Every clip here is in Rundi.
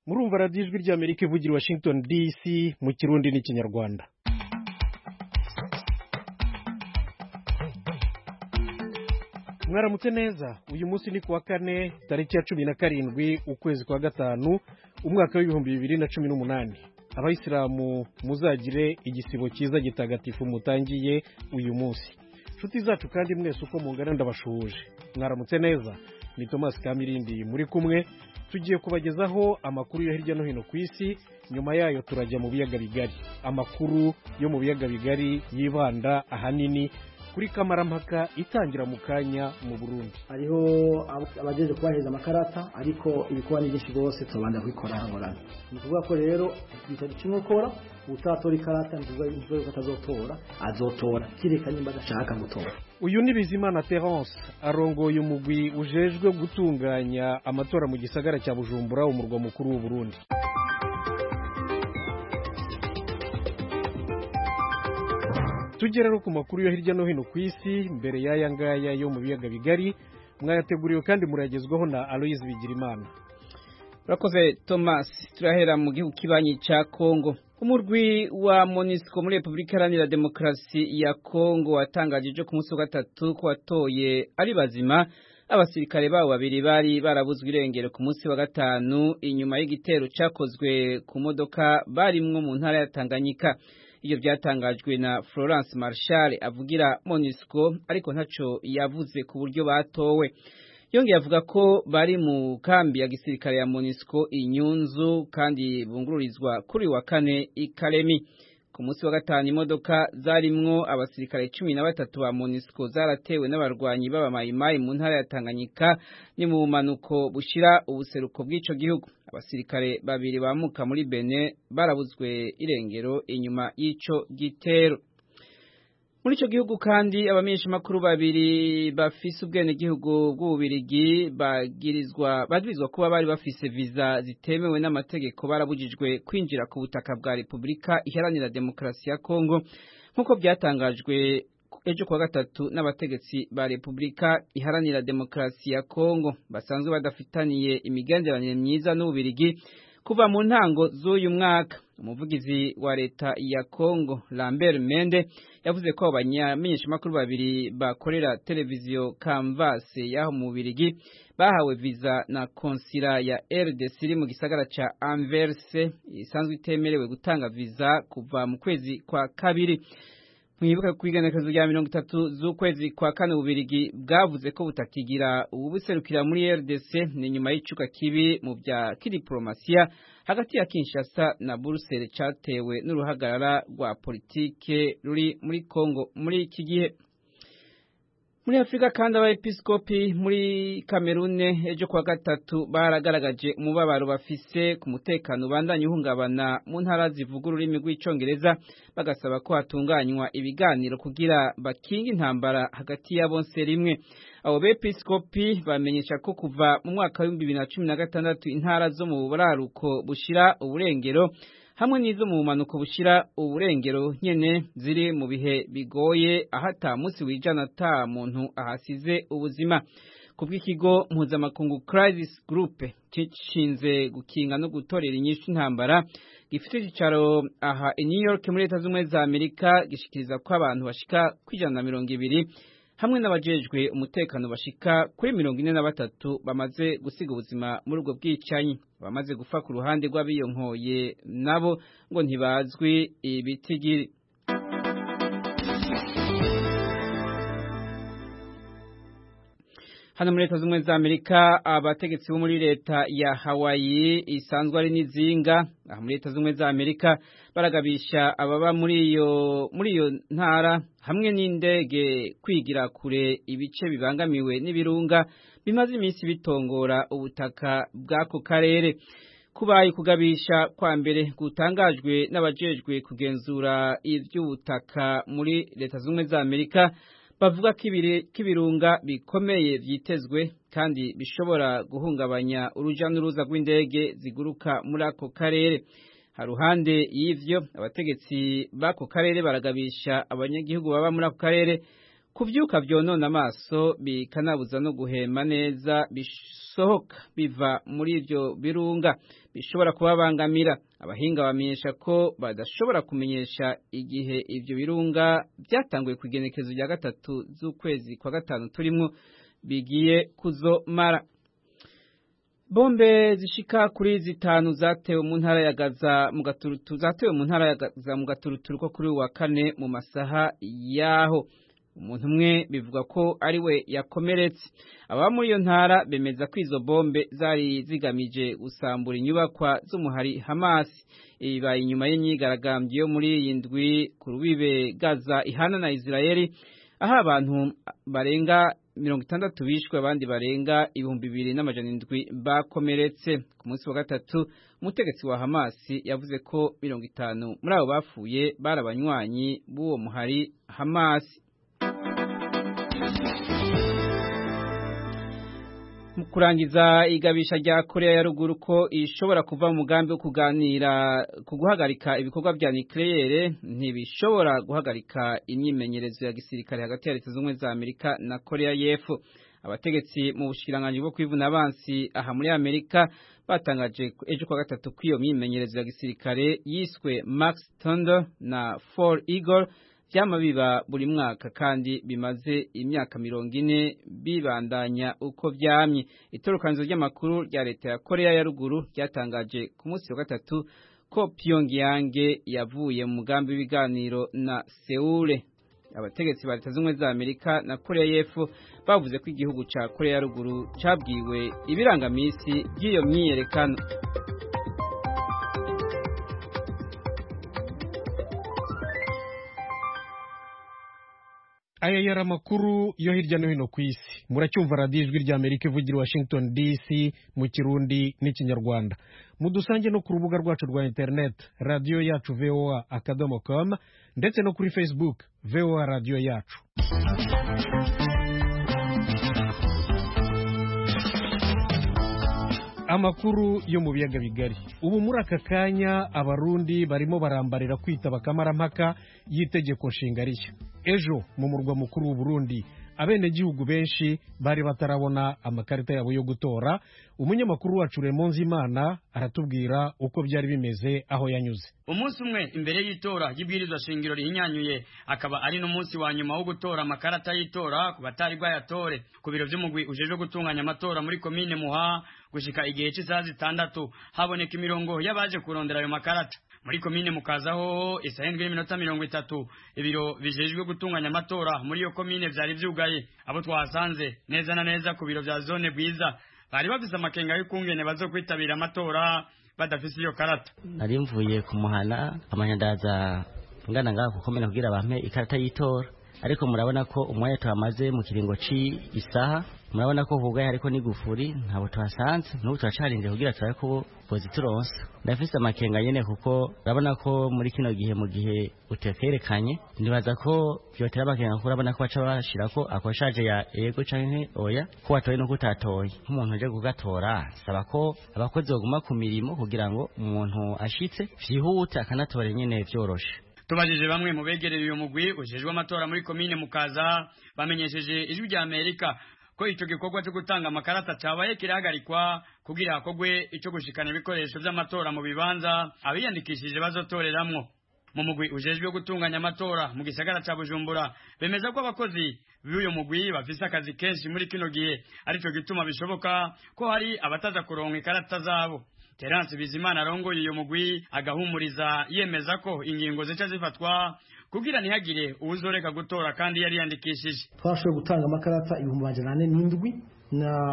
murumva radiyo ijwi ry'Amerika ivugira i Washington DC mu Kirundi n'Ikinyarwanda. Mwaramutse neza, uyu munsi ni kuwa kane tariki ya 17 ukwezi kwa gatanu umwaka w'2018. Abayisilamu muzagire igisibo cyiza gitagatifu mutangiye uyu munsi. Nshuti zacu kandi mwese uko mungana ndabashuhuje. Mwaramutse neza, ni Thomas Kamirindi muri kumwe. Tugiye kubagezaho amakuru yo hirya no hino ku isi, nyuma yayo turajya mu biyaga bigari. Amakuru yo mu biyaga bigari yibanda ahanini kuri kamarampaka itangira mu kanya mu Burundi. Hariho abajeje kubaheza amakarata ariko ibikuba n'byinshi bose tubanda kwikora hangorana. Ni kuvuga ko rero bitari kimwe ukora utatora ikarata ntivuga ko atazotora, azotora kireka nimba adashaka gutora. Uyu ni Bizimana Terence arongoye umugwi ujejwe gutunganya amatora mu gisagara cya Bujumbura, umurwa mukuru w'u Burundi. Tugera ku makuru yo hirya no hino ku isi, mbere y'aya ngaya yo mu biyaga bigari, mwayateguriwe kandi muragezwaho na Aloise Bigirimana. Urakoze Thomas. Turahera mu gihugu kibanyi ca Kongo. Umurwi wa MONUSCO muri Republika Iharanira Demokarasi ya Kongo watangaje ejo ku munsi wa gatatu ko watoye ari bazima abasirikare babo babiri bari barabuzwe irengero ku munsi wa gatanu inyuma y'igitero cyakozwe ku modoka barimwo mu ntara ya Tanganyika. Iyo byatangajwe na Florence Marshal avugira MONUSCO ariko ntaco yavuze ku buryo batowe. Yongeye avuga ko bari mu kambi ya gisirikare ya MONUSCO Inyunzu kandi bungururizwa kuri wa kane ikaremi. Ku munsi wa gatanu imodoka zarimwo abasirikare 13 ba MONUSCO zaratewe n'abarwanyi baba Mayimayi mu ntara ya Tanganyika ni mu manuko bushira ubuseruko bw'ico gihugu. Abasirikare babiri bamuka muri Benin barabuzwe irengero inyuma y'ico gitero. Muri ico gihugu kandi abamenyesha makuru babiri bafise ubwene gihugu bw'Ububirigi bagirizwa kuba bari bafise visa zitemewe n'amategeko barabujijwe kwinjira ku butaka bwa Republika Iharanira Demokarasi ya Kongo nkuko byatangajwe ejo kwa gatatu n'abategetsi ba Republika Iharanira Demokarasi ya Kongo basanzwe badafitaniye imigenderanire myiza n'Ububirigi kuva mu ntango z'uyu mwaka. Umuvugizi wa leta ya Kongo Lambert Mende yavuze ko abamenyesha makuru babiri bakorera televiziyo Canvas yaho mu Birigi bahawe visa na konsila ya RDC mu gisagara ca Anvers isanzwe itemerewe gutanga visa kuva mu kwezi kwa kabiri. Mwibuka kwigenekerezo rya 30 z'ukwezi kwa kane Ubirigi bwavuze ko butakigira ubuserukira muri RDC ni nyuma y'icuka kibi mu bya kidiplomasiya hagati ya Kinshasa na Brussels cyatewe n'uruhagarara rwa politike ruri muri Kongo muri iki gihe. Muri Afrika kandi abepiskopi muri Cameroon ejo kwa gatatu baragaragaje umubabaro bafise ku mutekano bandanye uhungabana mu ntara zivuga ururimi rw'icongereza bagasaba ko hatunganywa ibiganiro kugira bakinga intambara hagati ya bonse rimwe. Abo bepiskopi bamenyesha ko kuva mu mwaka wa 2016 intara zo mu buraruko bushira uburengero hamwe n'izo mu manuko bushira uburengero nyene ziri mu bihe bigoye ahata munsi wijana ta muntu ahasize ubuzima. Kubw'ikigo mpuzamakungu Crisis Group cishinze gukinga no gutorera inyishu intambara gifite icicaro aha i New York muri Leta z'Ubumwe za Amerika gishikiriza ko abantu bashika kwijana na 200 hamwe n'abajejwe umutekano bashika kuri 43 bamaze gusiga ubuzima muri ubwo bwicanyi. Bamaze gufa ku ruhande rw'abiyonkoye nabo ngo ntibazwi ibitigiri. Hano muri Leta z'Ubumwe za Amerika abategetsi bo muri leta ya Hawaii isanzwe ari nizinga muri Leta z'Ubumwe za Amerika baragabisha ababa muri iyo ntara hamwe n'indege kwigira kure ibice bibangamiwe n'ibirunga bimaze iminsi bitongora ubutaka bw'ako karere. Kubaye kugabisha kwa mbere gutangajwe n'abajejwe kugenzura ivy'ubutaka muri Leta z'Ubumwe za Amerika bavuga ko ibirunga bikomeye vyitezwe kandi bishobora guhungabanya uruja n'uruza rw'indege ziguruka muri ako karere. Haruhande y'ivyo abategetsi bako karere baragabisha abanyagihugu baba muri ako karere kuvyuka vyonona amaso bikanabuza no guhema neza bisohoka biva muri ivyo birunga bishobora kubabangamira. Abahinga bamenyesha ko badashobora kumenyesha igihe ivyo birunga byatanguye kugenekezo rya 3 z'ukwezi kwa 5 turimo bigiye kuzomara. Bombe zishika kuri 5 zatewe mu ntara ya Gaza mu gaturuturu ko kuri wa 4 mu masaha yaho. Umuntu umwe bivuga ko ari we yakomeretse. Aba muri iyo ntara bemeza ko izo bombe zari zigamije gusambura inyubakwa z'umuhari Hamas. Ibaye inyuma y'imyigaragambyo yo muri iyi ndwi ku rubibe Gaza ihana na Israeli, aho abantu barenga 60 bishwe abandi barenga 2700 bakomeretse. Ku munsi wa 3 umutegetsi wa Hamas yavuze ko 50 muri abo bapfuye barabanywanyi b'uwo muhari Hamas. Mu kurangiza igabisha rya Korea ya ruguru ko ishobora kuva mu mugambi wo kuganira ku guhagarika ibikorwa bya nucleaire ntibishobora guhagarika imyimenyerezo ya gisirikare hagati ya Leta Zunze Ubumwe za Amerika na Korea y'Epfo. Abategetsi mu bushikiranganje bwo kwivuna abansi aha muri Amerika batangaje ejo kwa 3 ko iyo myimenyerezo ya gisirikare yiswe Max Thunder na Fall Eagle byama biba buri mwaka kandi bimaze imyaka 40 bibandanya uko byamye. Itorokanizo ry'amakuru rya Leta ya Korea ya ruguru ryatangaje ku munsi wa 3 ko Pyongyang yavuye mu mugambi w'ibiganiro na Seoul. Abategetsi ba Leta Zunze Ubumwe za Amerika na Korea y'Epfo bavuze ko igihugu ca Korea ya ruguru cabwiwe ibirangamisi by'iyo myiyerekano. Aya yari amakuru yo hirya no hino ku isi. Muracyumva radiyo ijwi rya Amerika ivugira Washington DC mu Kirundi n'Ikinyarwanda. Mudusange no ku rubuga rwacu rwa internet radio yacu voa.com ndetse no kuri Facebook VOA radio yacu. Amakuru yo mu biyaga bigari. Ubu muri aka kanya abarundi barimo barambarira kwitaba kamarampaka y'itegeko nshinga rishya. Ejo mu murwa mukuru w'u Burundi abenegihugu benshi bari batarabona amakarita yabo yo gutora. Umunyamakuru wacu Remonzi Imana aratubwira uko byari bimeze aho yanyuze. Umunsi umwe imbere y'itora y'ibwirizwa shingiro rihinyanyuye akaba ari no munsi wa nyuma wo gutora amakarata y'itora ku batari bwayatore ku biro by'umugwi ujeje gutunganya amatora muri komine Muha gushika igihe cy'isaha 6 haboneka imirongo y'abaje kurondera ayo makarata. Muri komine Mukazaho isaha 7:30 ibiro bijejwe gutunganya amatora muri yo komine vyari vyugaye. Abo twasanze neza na neza ku biro vya zone Bwiza bari bafise amakenga y'ukungene bazokwitabira amatora badafise iyo karata. Nari mvuye kumuhana amanyandaza ngana ngaho kukomena kugira bampe ikarata y'itora, ariko murabona ko umwanya twamaze mu kiringo isaha, murabona ko hugaye ariko ni gufuri ntabo twasanze n'ubu twacarinze kugira turabe ko pozituronse. Ndafise amakenga nyene kuko urabona ko muri kino gihe mu gihe utekerekanye nibaza ko byotera abakenga ko urabona ko baca bashirako akoshaje ya yego canke oya ko watoye no kutatoye. Nk'umuntu aje kugatora saba ko abakozi baguma ku mirimo kugira ngo umuntu ashitse vyihute akanatora nyene vyoroshe. Tubajije bamwe mu begereye uyu mugwi ujejwe amatora muri komine Mukaza bamenyesheje ijwi rya Amerika ko ico gikorwa cyo gutanga amakarata cabaye kirahagarikwa kugira hakogwe ico gushikana ibikoresho vy'amatora mu bibanza abiyandikishije bazotoreramwo. Mu mugwi ujejwe gutunganya amatora mu gisagara ca Bujumbura bemeza ko abakozi b'uyu mugwi bafise akazi kenshi muri kino gihe arico gituma bishoboka ko hari abataza kuronka ikarata zabo. Terence Bizimana arongoye uyu mugwi agahumuriza yemeza ko ingingo zica zifatwa kugira ntihagire uwuzoreka gutora kandi yari yandikishije. Twashoboye gutanga amakarata 407 na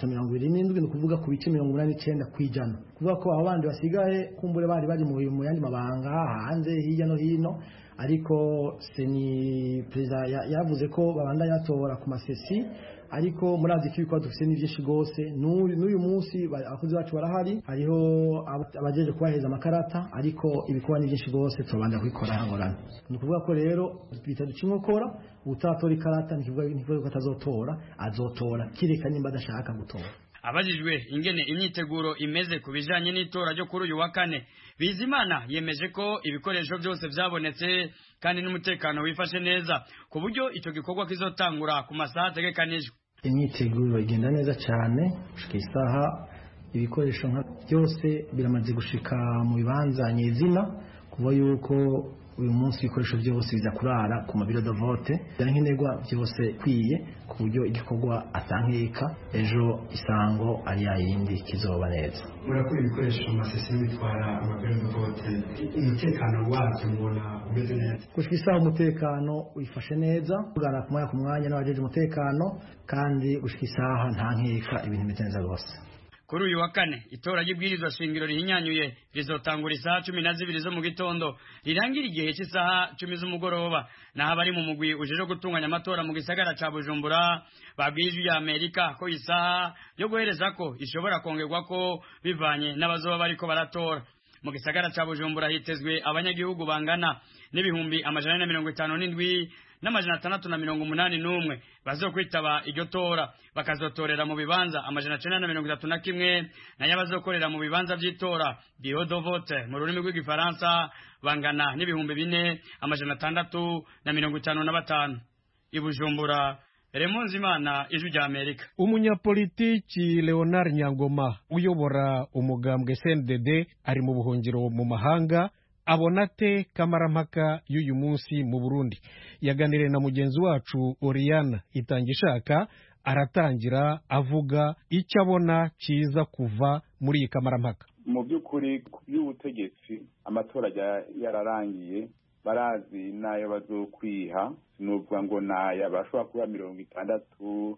327 no kuvuga ku bice 89 kwijana. Kuvuga ko abandi basigaye kumbure bari mu yandi mabanga hanze hirya no hino, ariko seni president yavuze ko babandanya batora ku masesi, ariko murazi ko ibikwa dufise n'ivyinshi gose. N'uyu munsi abakozi bacu barahari, hariho abajeje kubaheza amakarata, ariko ibikwa n'ivyinshi gose tubanda kwikora hangorana. Ni kuvuga ko rero bitaducinkokora utatora ikarata ntivuga ko atazotora, azotora kireka nimba adashaka gutora. abajijwe ingene imyiteguro imeze ku bijanye n'itora ryo kuri uyu wa kane, Bizimana yemeje ko ibikoresho byose byabonetse kandi n'umutekano wifashe neza ku buryo icyo gikorwa kizotangura ku masaha ategekanijwe. Imyiteguro igenda neza cyane gushika isaha, ibikoresho byose biramaze gushika mu bibanza nyezina, kuva yuko uyu munsi ibikoresho byose biza kurara ku mabiro de vote, nk'integwa byose kwiye ku buryo igikorwa atankeka ejo isango ari yayindi kizoba neza. Murakora ibikoresho mu masesi bitwara amabiro de vote, umutekano wabyo mubona umeze neza? Gushika isaha umutekano wifashe neza, kugana ku mwanya n'abajeje umutekano, kandi gushika isaha nta nkeka ibintu bimeze neza rwose. Kuri uyu wa kane itora ry'ibwirizwa shingiro rihinyanyuye rizotangura isaha 12 zo mu gitondo rirangira igihe cy'isaha 10 z'umugoroba, naho abari mu mugwi ujeje gutunganya amatora mu gisagara ca Bujumbura babwije ya Amerika ko isaha yo guhereza ko ishobora kongerwa ko bivanye n'abazoba bariko baratora. Mu gisagara ca Bujumbura hitezwe abanyagihugu bangana n'ibihumbi 157 n'amajana 681 bazokwitaba iryo tora, bakazotorera mu bibanza 931 nayo bazokorera mu bibanza by'itora bureau de vote mu rurimi rw'igifaransa bangana n'ibihumbi 4,655. I Bujumbura, Remonzimana, Ijwi rya Amerika. Umunyapolitiki Leonard Nyangoma uyobora umugambwe CNDD ari mu buhungiro mu mahanga, abona te kamarampaka y'uyu munsi mu Burundi. Yaganiriye na mugenzi wacu Oriana Itangishaka, aratangira avuga icyo abona kiza kuva muri iyi kamarampaka. Mu by'ukuri ku by'ubutegetsi amatora yararangiye, barazi nayo bazokwiha, nuvuga ngo naya bashobora kuba 60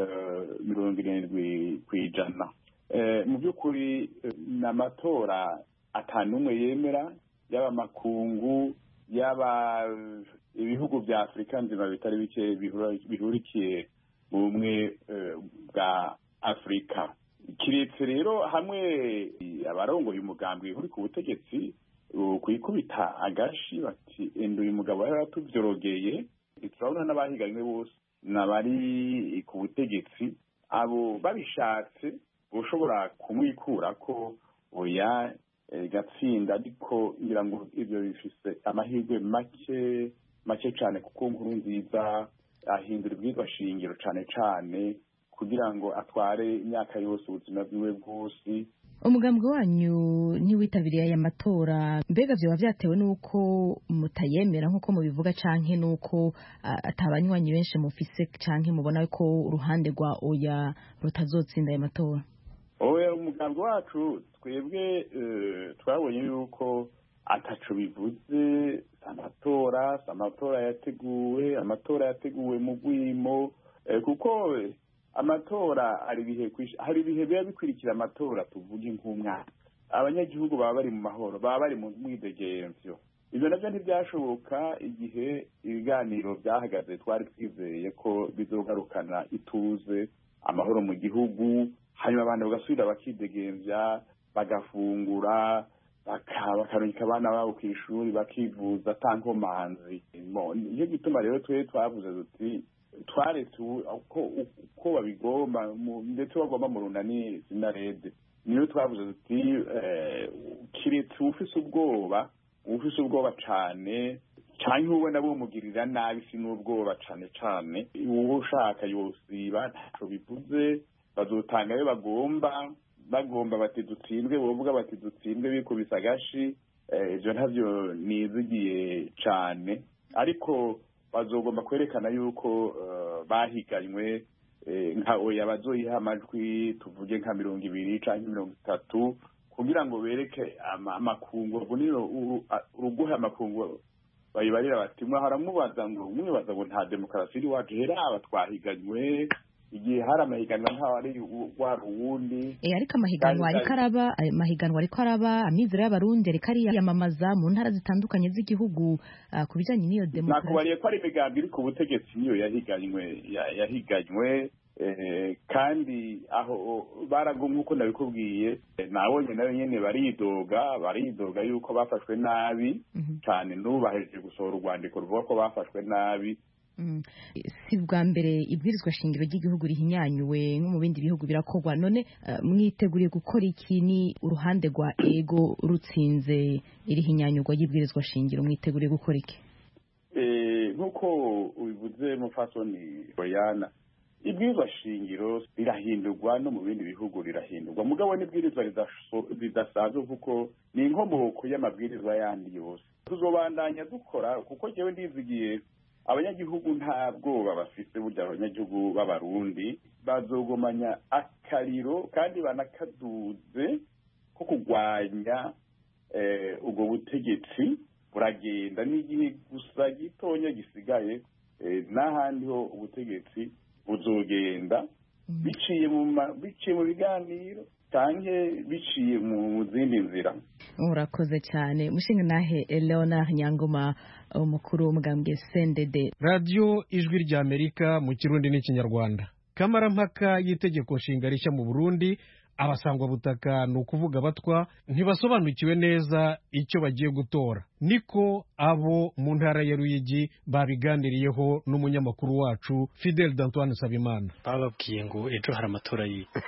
70%. Mu by'ukuri n'amatora atanumwe yemera, yaba makungu yaba ibihugu bya Afrika nzima bitari bike bihurikiye mu bumwe bwa Afrika. Kiretse rero hamwe abarongoye umugambi uri ku butegetsi kwikubita agashi bati endo uyu mugabo yaratuvyorogeye, turabona n'abahiganywe bose nabari ku butegetsi, abo babishatse ushobora kumwikura ko oya gatsinda, ariko ngira ngo ibyo bifise amahirwe make cyane, kuko Nkurunziza ahindura ibwirizwa shingiro cyane kugira ngo atware imyaka yose ubuzima bwiwe bwose. Umugambwe wanyu ntiwitabiriye aya matora, mbega byo bavyatewe nuko mutayemera nkuko mubivuga canke nuko atabanywanyi benshi mufise canke mubona ko uruhande rwa oya rutazotsinda aya matora? Oya, umugambwe wacu twebwe twabonye yuko ataco bivuze. Amatora yateguwe mu gwimo, kuko amatora hari ibihe biba bikurikira amatora, tuvuge nk'umwaka abanyagihugu baba bari mu mahoro, baba bari mu mwidegemvyo. Ibyo navyo ntibyashoboka igihe ibiganiro byahagaze. Twari twizeye ko bizogarukana ituze, amahoro mu gihugu, hanyuma abantu bagasubira bakidegemvya, bagafungura, bakaronka abana babo ku ishuri, bakivuza atankomanzi. Niyo gituma rero twavuze duti twaretse uko babigomba, ndetse bagomba mu runani sinarede. Niyo twavuze duti kiretse ufise ubwoba cane canke ubona bumugirira nabi, si n'ubwoba cane uwo ushaka yosiba, ntaco bivuze. Bazotanga iyo bagomba bati dutsindwe, bovuga bati dutsindwe bikubisa agashi. Ivyo ntavyo nizigiye cane, ariko bazogomba kwerekana yuko bahiganywe nka oya bazoyiha amajwi, tuvuge nka 20 canke 30, kugira ngo bereke amakungu uruguha amakungu bayibarira bati mwamubaza ngo nta demokarasi iri wacu, hera aba twahiganywe igihe hari amahiganwa ntawe ari wari uwundi. Ariko amahiganwa ariko araba amizero y'abarundi ariko ari yamamaza mu ntara zitandukanye z'igihugu ku bijanye n'iyo demokarasi. Nakubariye ko ari imigambi iri ku butegetsi niyo yahiganywe, kandi aho baragomwe uko nabikubwiye, nabonye nayo nyene baridoga yuko bafashwe nabi cyane. N'ubu bahejeje gusohora urwandiko ruvuga ko bafashwe nabi, si bwa mbere ibwirizwa shingiro ry'igihugu rihinyanyuwe nko mu bindi bihugu birakorwa none mwiteguriye gukora iki ni uruhande rwa ego rutsinze irihinyanyurwa ry'ibwirizwa shingiro mwiteguriye gukora iki nk'uko ubivuze mufasoni Boyana ibwirizwa shingiro rirahindurwa no mu bindi bihugu rirahindurwa mugabo n'ibwirizwa ridasanzwe kuko ni inkomoko y'amabwirizwa yandi yose tuzobandanya dukora kuko jewe ndizigiye abanyagihugu nta bwoba bafite burya abanyagihugu b'abarundi bazogomanya akariro kandi banakaduze ko kurwanya ubwo butegetsi buragenda n'igihe gusa gitonya gisigaye n'ahandi ho ubutegetsi buzogenda biciye mu biganiro canke biciye mu zindi nzira. Urakoze cyane mushinga nahe Leonard Nyangoma umukuru w'umugambwe CNDD. Radio Ijwi rya Amerika mu Kirundi n'Ikinyarwanda. Kamarampaka y'itegeko nshinga rishya mu Burundi abasangwa butaka ni ukuvuga abatwa ntibasobanukiwe neza icyo bagiye gutora niko abo mu ntara ya Ruyigi babiganiriyeho n'umunyamakuru wacu Fidel D'Antoine Sabimana. Bababwiye ngo ejo hari amatora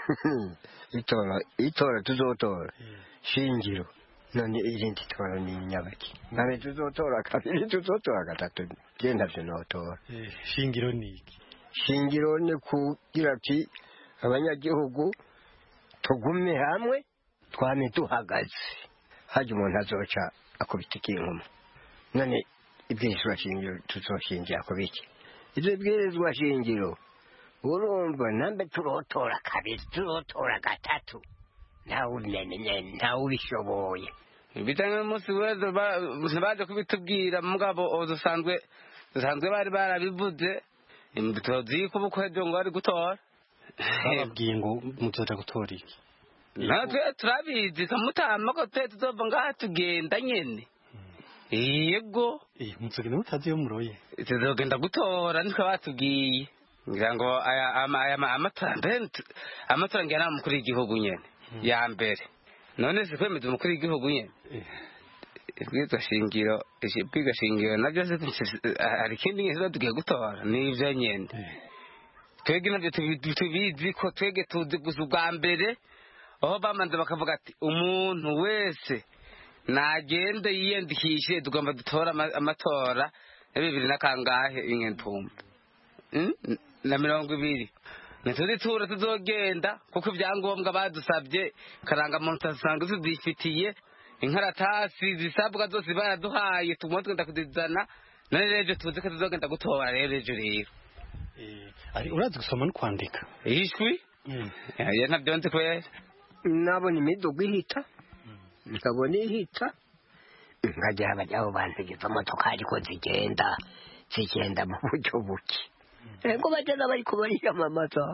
itora tuzotora shingiro none irindi tora ni nyabaki nane tuzotora kabiri tuzotora gatatu genda tunotora shingiro ni iki shingiro ni kugira ati abanyagihugu tugume hamwe twame tuhagaze haje umuntu azoca akubita ikinkuma none ibwirizwa shingiro tuzoshingira akubiki ibyo bwirizwa shingiro urumva nambe turotora kabiri turotora gatatu ntawe ubishoboye bitanga umunsi wese baje kubitubwira mugabo dusanzwe bari barabivuze tuzi ko bukwejo ngo ari gutora bababwiye ngo muzoja gutora iki natwe turabizi kamutama ko twe tuzova ngaha tugenda nyene yego muzogenda mutazi yo muroye tuzogenda gutora niko batubwiye ngira ngo amatora ngena mukuru w'igihugu nyene ya mbere none se kwemeza umukuru w'igihugu nyene ibwirizwa shingiro nabyo hari ikindi nyine tugiye gutora n'ibyo nyene twebwe nabyo tubizi ko twebwe tuzi gusa ubwa mbere aho bamanze bakavuga ati umuntu wese nagende yiyandikishe tugomba dutora amatora ya 2020 ingentumba na 2020 natuzi tura tuzogenda kuko ibyangombwa badusabye karanga muntu tasanga tuzifitiye inkaratasi zisabwa zose baraduhaye tumutwe ndakudizana none rero tuzi ko tuzogenda gutora rero ari urazi gusoma no kwandika ishwi ya nabyo nzi kwera nabona imidugu ihita nkabona ihita nkajya abajyaho bantegeza imodoka ariko zigenda mu buryo buke ego bagenda bari kubariyamamaza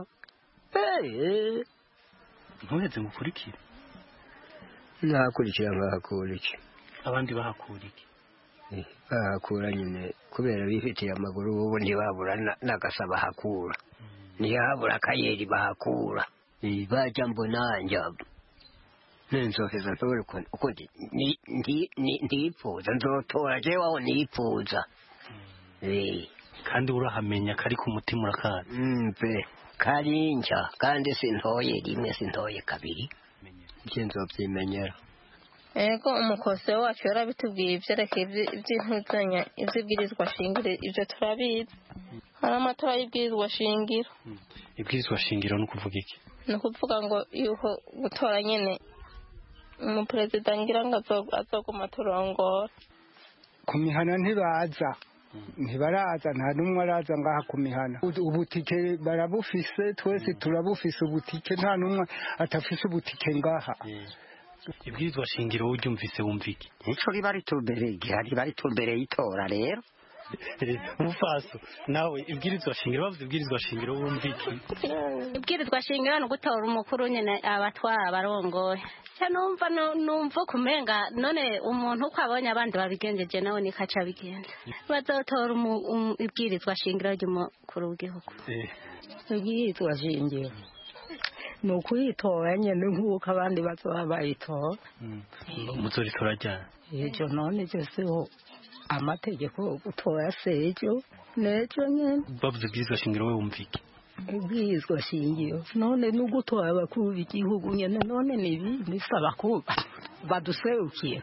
ntuheze mukurikire nakurikira nkahakura iki abandi bahakura iki bahakura nyine kubera bifitiye amaguru ubu ntibabura n'agasa bahakura ntihabura akayeri bahakura bajya mbonanja nenzoheza ntore uko ndipfuza nzotora jewe aho nipfuza kandi urahamenya kari ku mutima urakaza pe karinja kandi sintoye rimwe sintoye kabiri nje nzovyimenyera ego umukose wacu yarabitubwiye ivyerekeye ivy'intuzanya ivy'ibwirizwa shingiro ivyo turabizi hari amatora y'ibwirizwa shingiro ibwirizwa shingiro ni ukuvuga iki ni ukuvuga ngo yuko gutora nyene umuperezida ngira ngo azoguma turongora ku mihana ntibaraza nta n'umwe araza ngaha ku mihana ubutike barabufise twese turabufise ubutike nta n'umwe atafise ubutike ngaha ibwirizwa shingiro uryumvise wumva iki nico riba ritumbereye itora rero mufaso nawe ibwirizwa shingiro bavuze ibwirizwa shingiro wumva iki ibwirizwa shingiro ni ugutora umukuru nyene abatwara abarongoye numva kumenga none umuntu uko abonye abandi babigenjeje nawe niko aca bigenza bazotora ibwirizwa shingiro ry'umukuru w'igihugu ibwirizwa shingiro ni ukuyitora nyene nk'uko abandi bazoba bayitora muzoritora ryari ejo none jeseho amategeko gutora sejo nejo nyene bavuze bwizwa shingiro we wumvike bwizwa shingiro none n'ugutora abakuru b'igihugu nyene none nisaba ko baduserukiye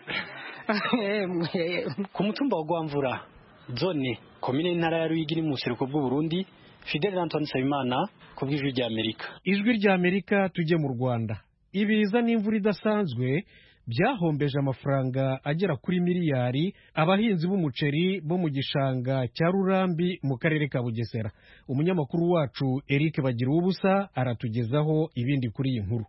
ku mutumba wa Gwamvura zone komine ntara ya Ruyigi mu buseruko bw'u Burundi. Fidel Antoine Sabimana ku bw'ijwi rya Amerika. Ijwi rya Amerika tujye mu Rwanda. Ibiza n'imvura idasanzwe byahombeje amafaranga agera kuri miliyari abahinzi b'umuceri bo mu gishanga cya Rurambi mu karere ka Bugesera. Umunyamakuru wacu Eric Bagira ubusa aratugezaho ibindi kuri iyi nkuru.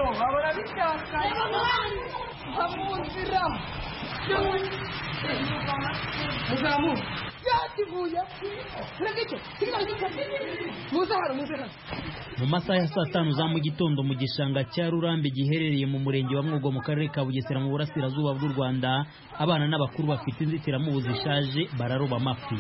mu masaha ya saa tanu za mu gitondo mu gishanga cya Rurambi giherereye mu murenge wa Mwogo mu karere ka Bugesera mu burasirazuba bw'u Rwanda, abana n'abakuru bafite inzitiramubu zishaje bararoba amafi.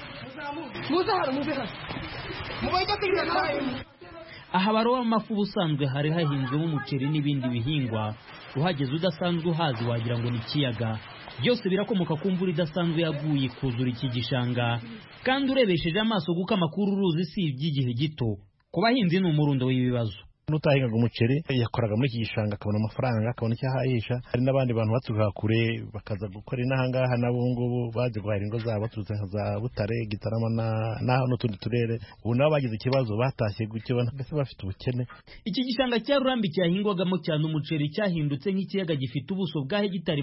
aha baroba amafi ubusanzwe hari hahinzwemo umuceri n'ibindi bihingwa, uhageze udasanzwe uhazi wagira ngo ni ikiyaga. Byose birakomoka ku mvura idasanzwe yaguye kuzura iki gishanga, kandi urebesheje amaso gukama kuri uruzi si iby'igihe gito. Ku bahinzi ni umurundo w'ibibazo. Nutahingaga umuceri yakoraga muri iki gishanga akabona amafaranga akabona icyo ahahisha. Hari n'abandi bantu baturuka kure bakaza gukora inahangaha nabo ngubu baje guhahira ingo zabo baturutse za Butare, Gitarama na n'utundi turere. Ubu nabo bagize ikibazo batashye gutyo mbese bafite ubukene. Iki gishanga cya Rurambi cyahingwagamo cyane umuceri cyahindutse nk'ikiyaga gifite ubuso bwa hegitari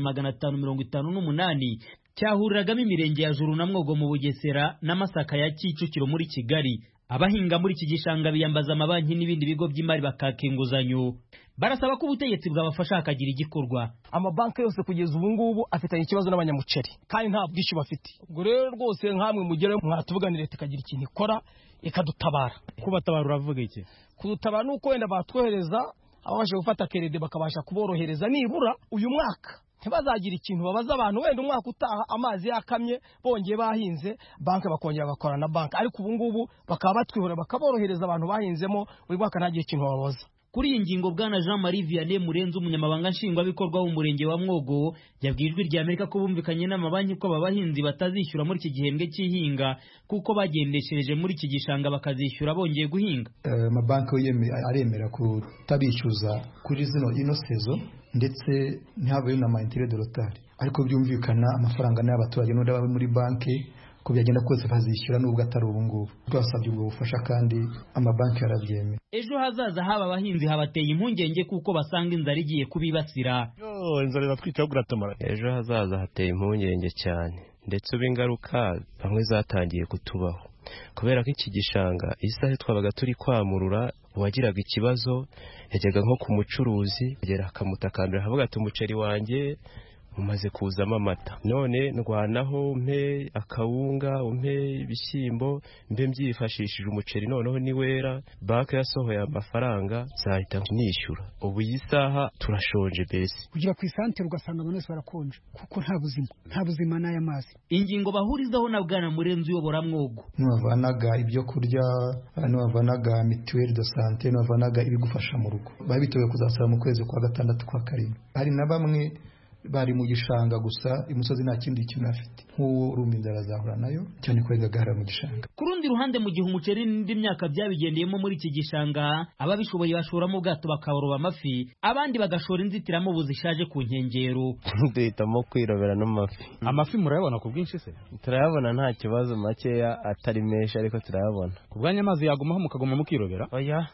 558, cyahuriragamo imirenge ya Juru na Mwogo mu Bugesera na Masaka ya Kicukiro muri Kigali. Abahinga muri iki gishanga biyambaza amabanki n'ibindi bigo by'imari bakaka inguzanyo, barasaba ko ubutegetsi bwabafasha hakagira igikorwa. Amabanki yose kugeza ubu ngubu afitanye ikibazo n'abanyamuceri kandi nta bwishyu bafite. Ubwo rero rwose nkamwe mugere mwatuvuganire tukagira ikintu ikora ikadutabara. Kubatabara uravuga iki? Kudutabara nuko wenda batwohereza ababasha gufata kerede bakabasha kuborohereza nibura uyu mwaka ntibazagira ikintu babaza abantu, wenda umwaka utaha amazi yakamye bongeye bahinze banki bakongera bakora na banki, ariko ubu ngubu bakaba batwihora bakaborohereza abantu bahinzemo uyu mwaka ntagiye ikintu babaza. Kuri iyi ngingo bwana Jean Marie Vianney Murenzi umunyamabanga nshingwabikorwa w'umurenge wa Mwogo yabwiye Ijwi rya Amerika ko bumvikanye n'amabanki ko abahinzi batazishyura muri iki gihembwe cy'ihinga kuko bagendeshereje muri iki gishanga bakazishyura bongeye guhinga. Amabanki aremera kutabishyuza kuri ino sezo ndetse ntihabeho na maintere de retard, ariko byumvikana amafaranga n'abaturage n'undi baba muri banki ko byagenda kose bazishyura nubwo atari ubu ngubu. Twasabye ubwo bufasha kandi amabanki yarabyemeye. Ejo hazaza haba abahinzi habateye impungenge kuko basanga inzara igiye kubibasira. Inzara iratwica guratomara. Ejo hazaza hateye impungenge cyane, ndetse ubu ingaruka bamwe zatangiye kutubaho kubera ko iki gishanga isaha twabaga turi kwamurura uwagiraga ikibazo yajyaga nko ku mucuruzi agera akamutakambira avuga ati umuceri wanjye umaze kuzamo amata, none ndwanaho umpe akawunga umpe ibishyimbo mbe mbyifashishije umuceri noneho ni wera banki yasohoye amafaranga zahita nishyura. Ubu iyi saha turashonje mbese kugira ku isantere ugasanga abantu bose barakonje kuko nta buzima n'aya mazi. Ingingo bahurizaho na bwana Murenzi uyobora Mwogo, nubavanaga ibyo kurya, nubavanaga mituelle de santé, nubavanaga ibigufasha mu rugo, babitoye kuzasaba mu kwezi kwa gatandatu kwa karindwi. Hari na bamwe bari mu gishanga gusa imusozi nta kindi kintu afite, nk'uwo urumva inzara azahura nayo cyane ko yagagara mu gishanga. Ku rundi ruhande mu gihe umuceri n'indi myaka byabigendeyemo muri iki gishanga, ababishoboye bashoramo ubwato bakaroba amafi, abandi bagashora inzitiramubu zishaje ku nkengero. Duhitamo kwirobera n'amafi. Amafi murayabona ku bwinshi se? Turayabona nta kibazo, makeya atari menshi ariko turayabona. Ku bwanya amazi yagumaho mukagoma mukirobera? Oya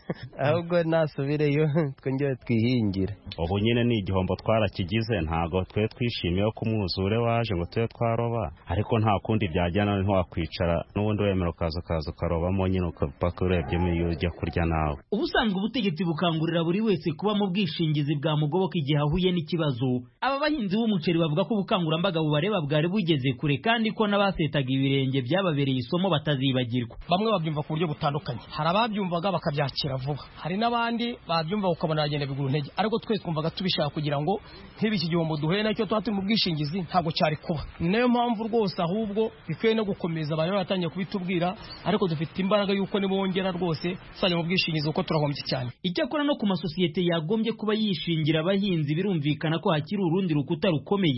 ahubwo nasubireyo twongere twihingira. Ubu nyine ni igihombo twarakigize, ntago twe twishimiye ko umwuzure waje ngo twe twaroba, ariko nta kundi byajyana ntiwakwicara n'ubundi wemera ukaza ukarobamo nyine upaka urebye iyo ujya kurya nawe. Ubusanzwe ubutegetsi bukangurira buri wese kuba mu bwishingizi bwamugoboka igihe ahuye n'ikibazo. Aba bahinzi b'umuceri bavuga ko ubukangurambaga bubareba bwari bugeze kure kandi ko n'abasetaga ibirenge byababereye isomo batazibagirwa. Bamwe babyumva ku buryo butandukanye, hari ababyumvaga bakabyakira vuba, hari n'abandi babyumva ukabona bagenda bigura intege, ariko twese twumvaga tubishaka kugira ngo nk'ibiki igihombo duhuye nacyo tuba turi mu bwishingizi ntabwo cyari kuba. Niyo mpamvu rwose ahubwo bikwiye no gukomeza, abantu batangiye kubitubwira, ariko dufite imbaraga y'uko nibongera rwose tuzajya mu bwishingizi kuko turahombye cyane. Icyakora no ku masosiyete yagombye kuba yishingira abahinzi birumvikana ko hakiri urundi rukuta rukomeye.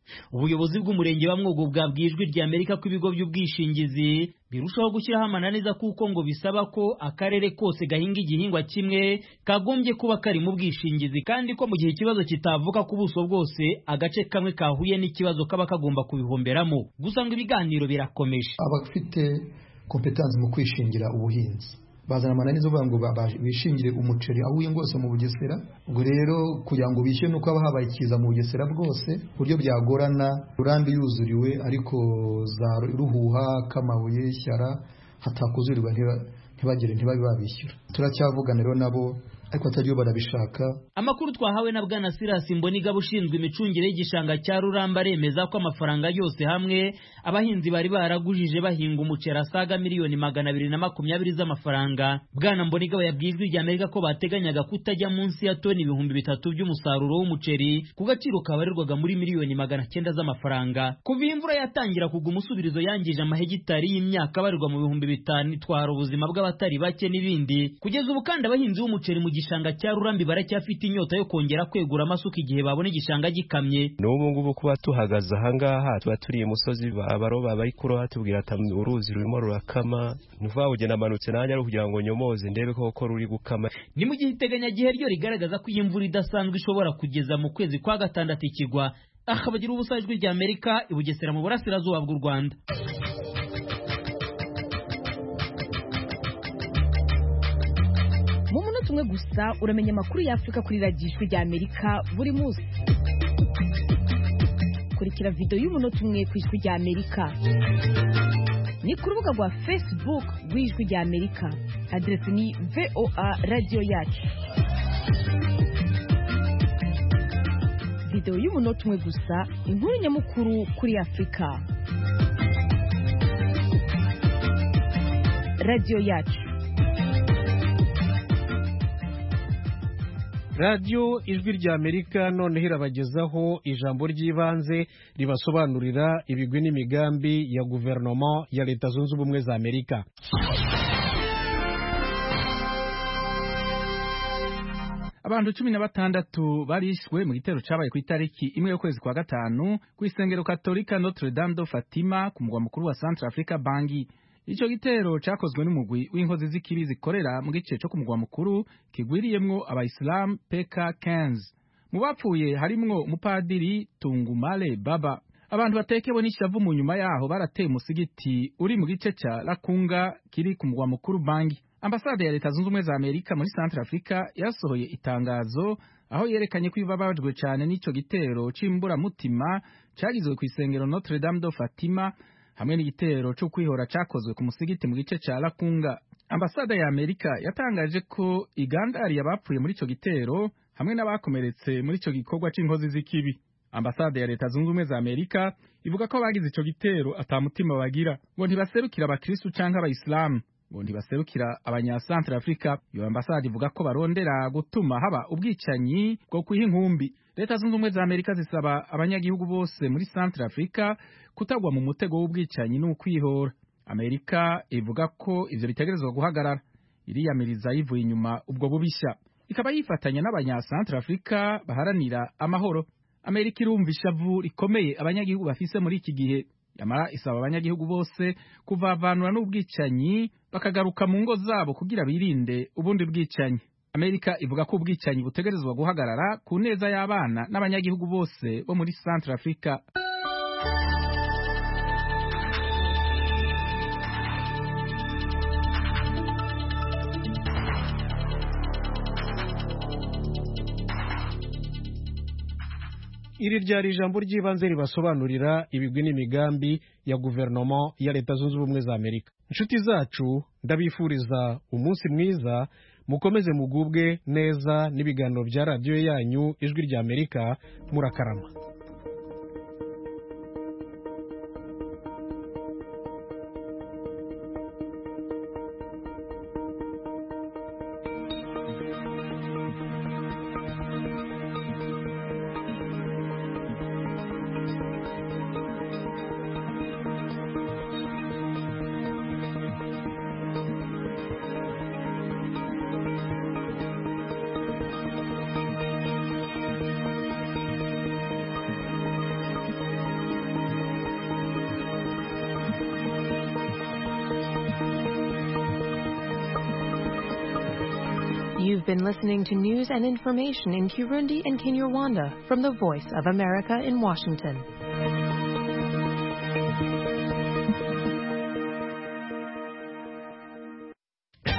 ubuyobozi bw'umurenge wa Mwogo bwabwiye Ijwi ry'Amerika ko ibigo by'ubwishingizi birushaho gushyiraho amananiza kuko ngo bisaba ko akarere kose gahinga igihingwa kimwe kagombye kuba kari mu bwishingizi, kandi ko mu gihe ikibazo kitavuka ku buso bwose agace kamwe kahuye n'ikibazo kaba kagomba kubihomberamo. Gusa ngo ibiganiro birakomeje. Abafite kompetansi mu kwishingira ubuhinzi bazana amananiza uvuga ngo bishingire umuceri ahuye ngose mu Bugesera. Ubwo rero kugira ngo bishyure nuko haba habaye ikiza mu Bugesera bwose buryo byagorana, Rurambi yuzuriwe ariko za Ruhuha, Kamabuye, Shyara hatakuzurirwa ntibabe babishyura. Turacyavugana rero nabo ariko atajyo barabishaka. Amakuru twahawe na Bwana Silas Mboniga bushinzwe imicungire y'igishanga cya Ruramba remeza ko amafaranga yose hamwe abahinzi bari baragujije bahinga umuceri asaga miliyoni 220 z'amafaranga. Bwana Mboniga yabwiye Ijwi ry'Amerika ko bateganyaga kutajya munsi ya toni 3,000 by'umusaruro w'umuceri ku gaciro kabarirwaga muri miliyoni 900 z'amafaranga. Kuva imvura yatangira kugwa umusubirizo yangije amahegitari y'imyaka barirwa mu 5,000 itwara ubuzima bw'abatari bake n'ibindi. Kugeza ubu kandi abahinzi b'umuceri mu gishanga cya Rurambi baracyafite inyota yo kongera kwegura amasuka igihe babona igishanga gikamye. N'ubu ngubu kuba tuhagaze ahangaha tuba turiye umusozi abaroba bari kuroha tubwira ati uruzi rurimo rurakama, nuva ugenda manutse nanjye ari kugira ngo nyomoze ndebe koko ruri gukama. Ni mu gihe iteganyagihe ryo rigaragaza ko iyi mvura idasanzwe ishobora kugeza mu kwezi kwa gatandatu ikigwa. Bagira ubusa Ijwi ry'Amerika i Bugesera mu burasirazuba bw'u Rwanda. Mu munota umwe gusa uramenya amakuru y'Afrika kuri radiyo Ijwi ry'Amerika buri munsi. Kurikira video y'umunota umwe ku Ijwi ry'Amerika. Ni ku rubuga rwa Facebook rw'Ijwi ry'Amerika. Adresi ni VOA Radio Yacu. Video y'umunota umwe gusa, inkuru nyamukuru kuri Afrika. Radio Yacu. Radio Ijwi ry'Amerika noneho irabagezaho ijambo ry'ibanze ribasobanurira ibigwi n'imigambi ya guverinoma ya Leta Zunze Ubumwe za Amerika. Abantu 16 barishwe mu gitero cabaye ku itariki imwe y'ukwezi kwa gatanu ku isengero Katolika Notre Dame de Fatima ku mugwa mukuru wa Centrafrica Bangui. Ico gitero cakozwe n'umugwi w'inkozi z'ikibi zikorera mu gice cyo ku mugwa mukuru kigwiriyemwo abayisilamu PK15. Mu bapfuye harimwo umupadiri Tungumale Baba. Abantu batekewe n'ishavu mu nyuma yaho barateye umusigiti uri mu gice ca Lakunga kiri ku mugwa mukuru Bangui. Ambasade ya Leta Zunze Ubumwe za Amerika muri Centrafrica yasohoye itangazo aho yerekanye ko ibabajwe cyane n'ico gitero c'imburamutima cagizwe ku isengero Notre Dame de Fatima hamwe n'igitero cyo kwihora cyakozwe ku musigiti mu gice cya Lakunga. Ambasade ya Amerika yatangaje ko igandari yabapfuye muri ico gitero hamwe n'abakomeretse muri ico gikorwa c'inkozi z'ikibi. Ambasade ya Leta Zunze Ubumwe za Amerika ivuga ko abagize ico gitero atamutima bagira, ngo ntibaserukira abakristu canke abayisilamu, ngo ntibaserukira abanyasantre Afrika. Iyo ambasade ivuga ko barondera gutuma haba ubwicanyi bwo kwiha inkumbi. Leta Zunze Ubumwe za Amerika zisaba abanyagihugu bose muri Centre Africa kutagwa mu mutego w'ubwicanyi n'ukwihora. Amerika ivuga ko ivyo bitegerezwa guhagarara, iriyamiriza yivuye inyuma ubwo bubisha, ikaba yifatanya n'abanyasantre Africa baharanira amahoro. Amerika irumva ishavu rikomeye abanyagihugu bafise muri iki gihe, yamara isaba abanyagihugu bose kuvavanura n'ubwicanyi bakagaruka mu ngo zabo kugira birinde ubundi bwicanyi. Amerika ivuga ko ubwicanyi butegerezwa guhagarara ku neza y'abana n'abanyagihugu bose bo muri Centre Africa. Iri ryari ijambo ry'ibanze ribasobanurira ibigwi n'imigambi ya guverinoma ya Leta Zunze Ubumwe za Amerika. Inshuti zacu, ndabifuriza umunsi mwiza, mukomeze mugubwe neza n'ibiganiro bya radio yanyu Ijwi ry'Amerika. Murakarama. You've been listening to news and information in Kirundi and Kinyarwanda from the Voice of America in Washington.